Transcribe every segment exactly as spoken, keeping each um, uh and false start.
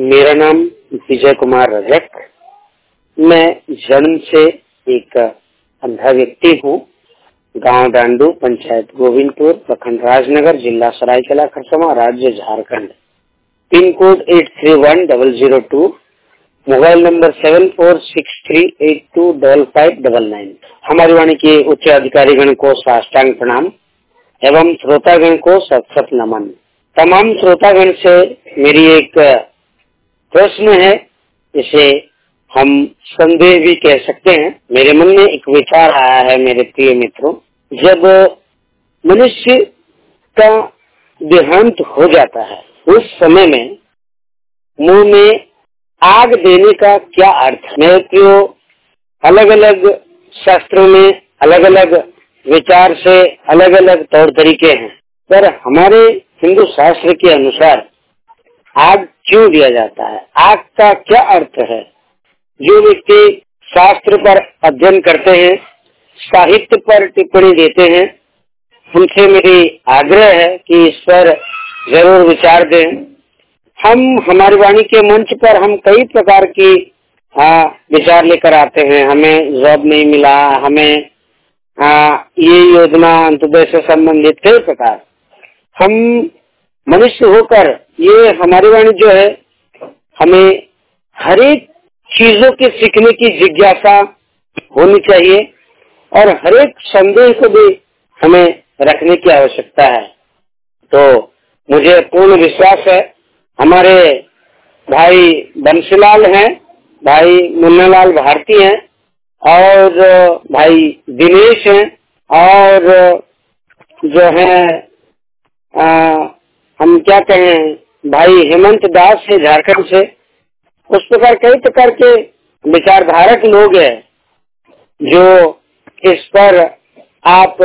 मेरा नाम विजय कुमार रजक। मैं जन्म से एक अंधा व्यक्ति हूँ। गांव डांडू, पंचायत गोविंदपुर, प्रखंड राजनगर, जिला सरायकेला खरसावां, राज्य Jharkhand. Pin code eight three one double zero two, mobile number seven four six three eight two double five double nine. हमारी वाणी के उच्च अधिकारीगण को साष्टांग प्रणाम एवं श्रोतागण को सत सत नमन। तमाम श्रोतागण से मेरी एक प्रश्न है, इसे हम संदेह भी कह सकते हैं। मेरे मन में एक विचार आया है मेरे प्रिय मित्रों, जब मनुष्य का देहांत हो जाता है उस समय में मुंह में आग देने का क्या अर्थ है? मेरे प्रियो, अलग अलग शास्त्रों में अलग अलग विचार से अलग अलग तौर तरीके हैं, पर हमारे हिंदू शास्त्र के अनुसार आग क्यों दिया जाता है? आग का क्या अर्थ है? जो व्यक्ति शास्त्र पर अध्ययन करते हैं, साहित्य पर टिप्पणी देते हैं, उनसे मेरी आग्रह है कि इस पर जरूर विचार दें। हम हमारी वाणी के मंच पर हम कई प्रकार की आ, विचार लेकर आते हैं। हमें जॉब नहीं मिला, हमें आ, ये योजना अंत्योदय से संबंधित कई प्रकार। हम मनुष्य होकर ये हमारी वाणी जो है, हमें हर एक चीजों के सीखने की जिज्ञासा होनी चाहिए और हर एक संदेह को भी हमें रखने की आवश्यकता है। तो मुझे पूर्ण विश्वास है हमारे भाई बंसीलाल हैं, भाई मुन्नालाल भारती हैं और भाई दिनेश हैं और जो है आ, हम क्या कहें, भाई हेमंत दास है झारखंड से। उस प्रकार कई प्रकार के विचारधारक लोग हैं जो इस पर आप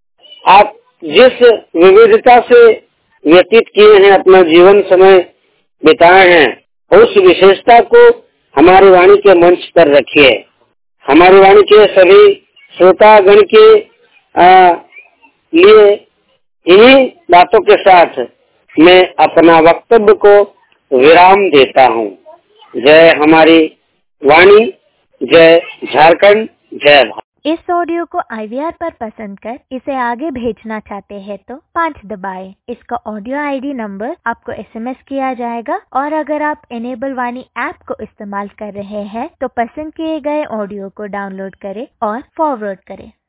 आप जिस विविधता से व्यतीत किए हैं, अपना जीवन समय बिताए हैं, उस विशेषता को हमारी वाणी के मंच पर रखिए। हमारी वाणी के सभी श्रोतागण के आ, लिए इन्हीं बातों के साथ मैं अपना वक्तव्य को विराम देता हूँ। जय हमारी वाणी, जय झारखंड, जय भारत। इस ऑडियो को आई वी आर पर पसंद कर इसे आगे भेजना चाहते हैं तो पाँच दबाएं। इसका ऑडियो आई डी नंबर आपको एस एम एस किया जाएगा और अगर आप एनेबल वाणी ऐप को इस्तेमाल कर रहे हैं तो पसंद किए गए ऑडियो को डाउनलोड करें और फॉरवर्ड करें।